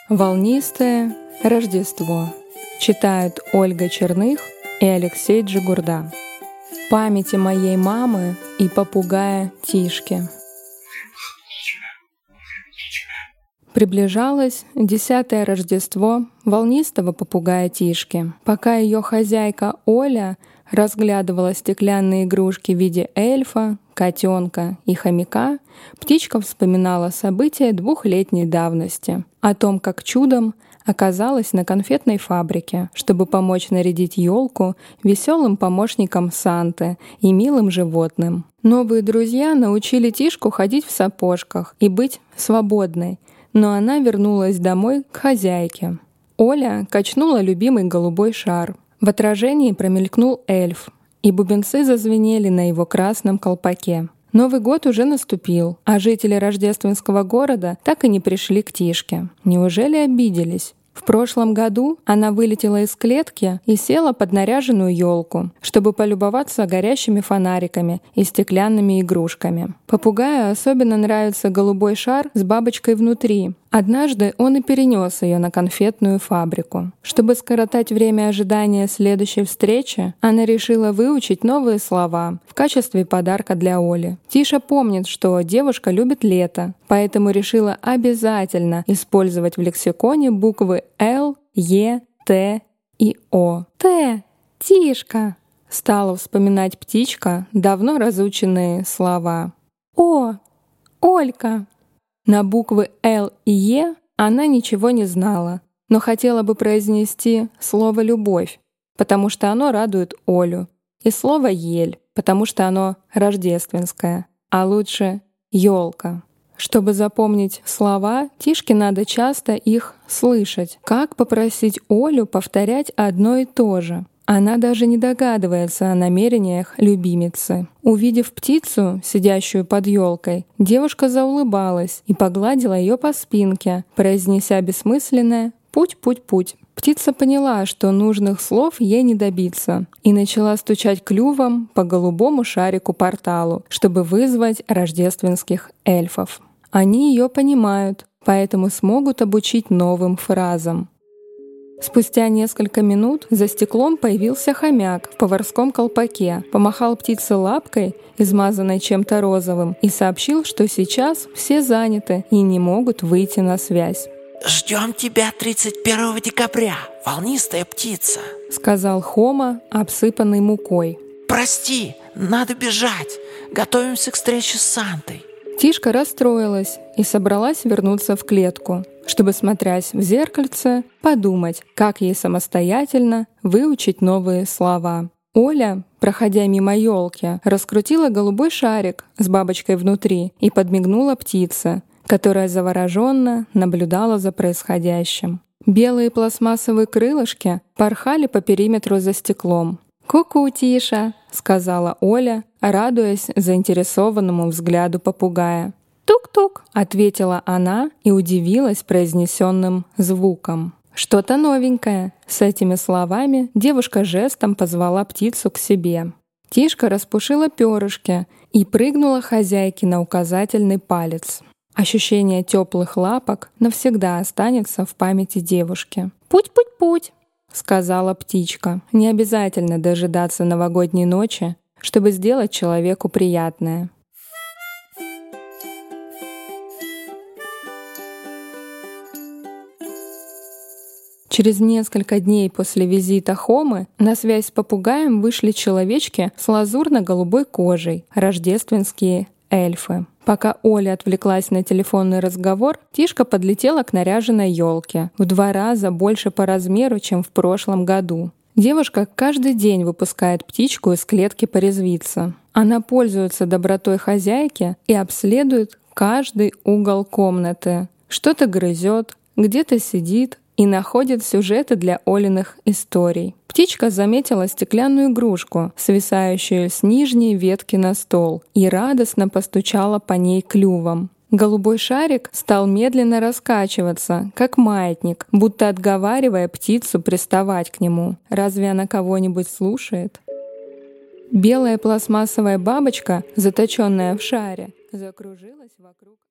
Волнистое Рождество. Читают Ольга Черных и Алексей Джигурда. Памяти моей мамы и попугая Тишки. Приближалось 10-е Рождество волнистого попугая Тишки. Пока ее хозяйка Оля разглядывала стеклянные игрушки в виде эльфа, котенка и хомяка, птичка вспоминала события 2-летней давности, о том, как чудом оказалась на конфетной фабрике, чтобы помочь нарядить елку веселым помощникам Санты и милым животным. Новые друзья научили Тишку ходить в сапожках и быть свободной, но она вернулась домой к хозяйке. Оля качнула любимый голубой шар. В отражении промелькнул эльф, и бубенцы зазвенели на его красном колпаке. Новый год уже наступил, а жители рождественского города так и не пришли к Тишке. Неужели обиделись? В прошлом году она вылетела из клетки и села под наряженную елку, чтобы полюбоваться горящими фонариками и стеклянными игрушками. Попугаю особенно нравится голубой шар с бабочкой внутри. Однажды он и перенес ее на конфетную фабрику. Чтобы скоротать время ожидания следующей встречи, она решила выучить новые слова в качестве подарка для Оли. Тиша помнит, что девушка любит лето, поэтому решила обязательно использовать в лексиконе буквы Л, Е, Т и О. Т. Тишка. Стала вспоминать птичка давно разученные слова. О. Олька. На буквы Л и Е она ничего не знала, но хотела бы произнести слово «любовь», потому что оно радует Олю, и слово «ель», потому что оно рождественское, а лучше «елка». Чтобы запомнить слова, Тишке надо часто их слышать. Как попросить Олю повторять одно и то же? Она даже не догадывается о намерениях любимицы. Увидев птицу, сидящую под елкой, девушка заулыбалась и погладила ее по спинке, произнеся бессмысленное «путь, путь, путь». Птица поняла, что нужных слов ей не добиться, и начала стучать клювом по голубому шарику-порталу, чтобы вызвать рождественских эльфов. Они ее понимают, поэтому смогут обучить новым фразам. Спустя несколько минут за стеклом появился хомяк в поварском колпаке, помахал птице лапкой, измазанной чем-то розовым, и сообщил, что сейчас все заняты и не могут выйти на связь. «Ждем тебя 31 декабря, волнистая птица», — сказал Хома, обсыпанный мукой. «Прости, надо бежать. Готовимся к встрече с Сантой». Тишка расстроилась и собралась вернуться в клетку, чтобы, смотрясь в зеркальце, подумать, как ей самостоятельно выучить новые слова. Оля, проходя мимо елки, раскрутила голубой шарик с бабочкой внутри и подмигнула птице, которая завороженно наблюдала за происходящим. Белые пластмассовые крылышки порхали по периметру за стеклом. «Ку-ку, Тиша!» — сказала Оля, радуясь заинтересованному взгляду попугая. «Тук-тук!» — ответила она и удивилась произнесенным звуком. «Что-то новенькое!» С этими словами девушка жестом позвала птицу к себе. Тишка распушила перышки и прыгнула хозяйке на указательный палец. Ощущение теплых лапок навсегда останется в памяти девушки. «Путь-путь-путь!» — сказала птичка. Не обязательно дожидаться новогодней ночи, чтобы сделать человеку приятное. Через несколько дней после визита Хомы на связь с попугаем вышли человечки с лазурно-голубой кожей, рождественские эльфы. Пока Оля отвлеклась на телефонный разговор, Тишка подлетела к наряженной елке в 2 раза больше по размеру, чем в прошлом году. Девушка каждый день выпускает птичку из клетки порезвиться. Она пользуется добротой хозяйки и обследует каждый угол комнаты. Что-то грызет, где-то сидит и находит сюжеты для Олиных историй. Птичка заметила стеклянную игрушку, свисающую с нижней ветки на стол, и радостно постучала по ней клювом. Голубой шарик стал медленно раскачиваться, как маятник, будто отговаривая птицу приставать к нему. Разве она кого-нибудь слушает? Белая пластмассовая бабочка, заточенная в шаре, закружилась вокруг